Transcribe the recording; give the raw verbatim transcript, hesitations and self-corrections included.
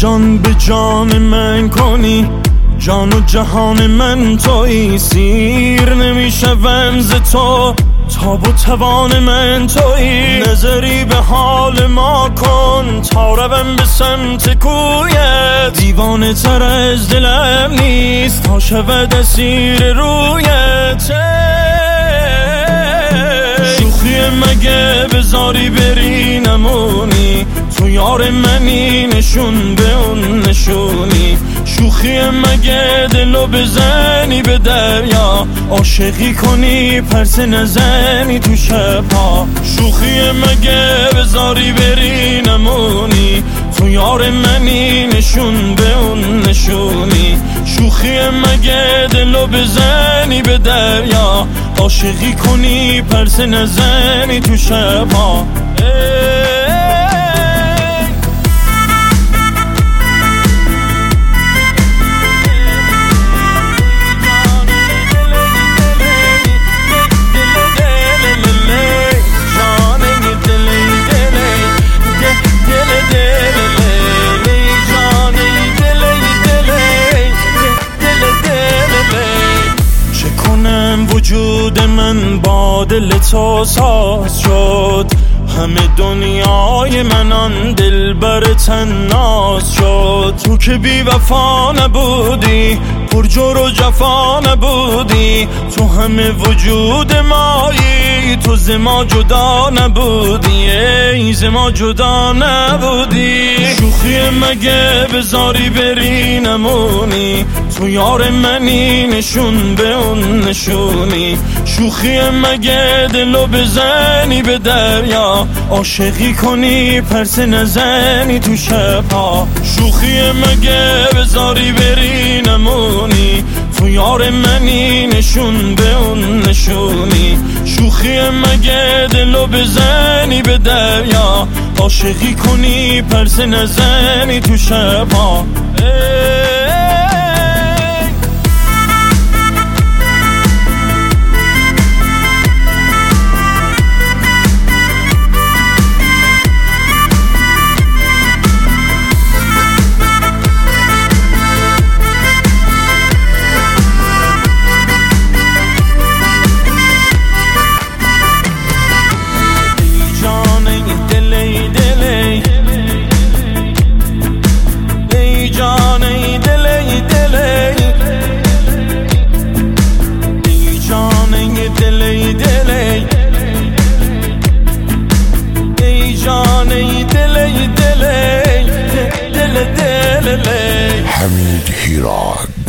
جان به جان من کنی، جان و جهان من تویی. سیر نمیشوم ز تو، تاب و توان من تویی. نظری به حال ما کن تا روم به سمت کویت. دیوانه تر از دلم نیست تا شود اسیر رویت. شوخی مگه بذاری بری نمونی، تو یار منی نشون به اون نشونی. شوخی مگه دلو بزنی به دریا، عاشقی کنی پرسه نزنی تو شبها. شوخی مگه بذاری بری نمونی، تو یار منی نشون به اون نشونی. شوخی مگه دلو بزنی به دریا، عاشقی کنی پرسه نزنی تو شبها. وجود من با دل تو ساز شد، همه دنیای من آن دل بر تناز شد. تو که بی وفا نبودی، پر جور و جفا نبودی، تو همه وجود مایی، تو ز ما جدا نبودی، ای ز ما جدا نبودی. شوخی مگه بذاری بری نمونی، تو یار منی نشون به اون نشونی. شوخی مگه دلو بزنی به دریا، عاشقی کنی پرسه نزنی تو شبها. شوخی مگه بذاری بری نمونی، تو یار منی نشون به اون نشونی. شوخی مگه دلو بزنی به دریا، عاشقی کنی پرسه نزنی تو شبها. حمید هیراد.